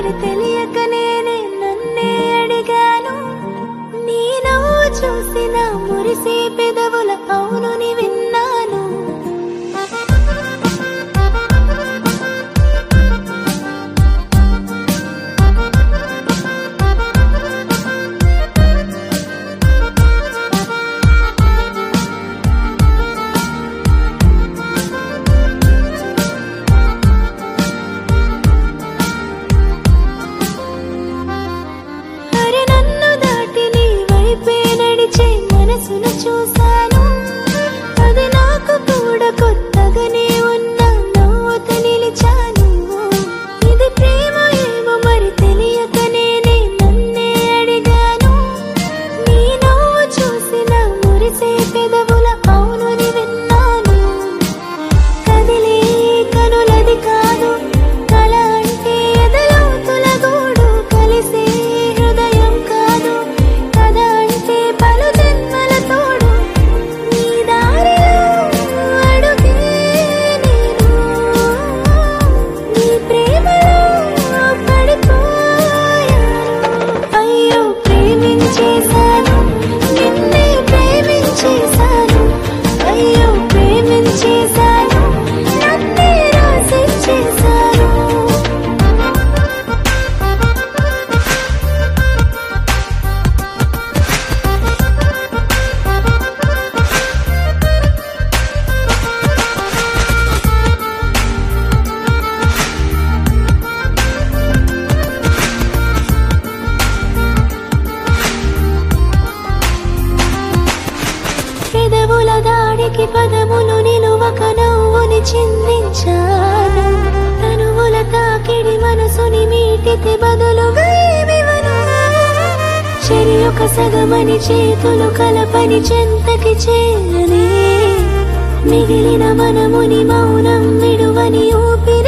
మరి తెలియక నేనే నన్నే అడిగాను. నీ నవ్వు చూసిన మురిసే పెదవుల అవునుని విన్నాను. మనసును చూశాను, అది నాకు కూడా కొత్తగానే ఉన్న నవ్వుతూ నిలిచాను. ఇది ప్రేమ ఏమో మరి తెలియక నేనే నన్నే అడిగాను. నీ నవ్వు చూసిన మురిసే పెదవుల అవునుని విన్నాను. కదిలే కనులది కాదు కల అంటే ఎదలోతుల గూడు, కలిసే హృదయం కాదు కథ అంటే పలు జన్మల తోడు. నీ దారిలో అడుగే నేను, నీ ప్రేమలో పడిపోయాను. అయ్యో ప్రేమించేశాను, నిన్నే ప్రేమించేశాను. అయ్యో ప్రేమించేశాను, నన్నే రాసిచ్చేశాను. పెదవుల దాడికి పదములు నిలువక నవ్వుని చిందించాను. తనువుల తాకిడి మనసుని మీటితే బదులుగా ఏమివను. చెరి ఒక సగమని చేతులు కలపని చెంతకి చేరనే, మిగిలిన మనముని మౌనం విడువని ఊపి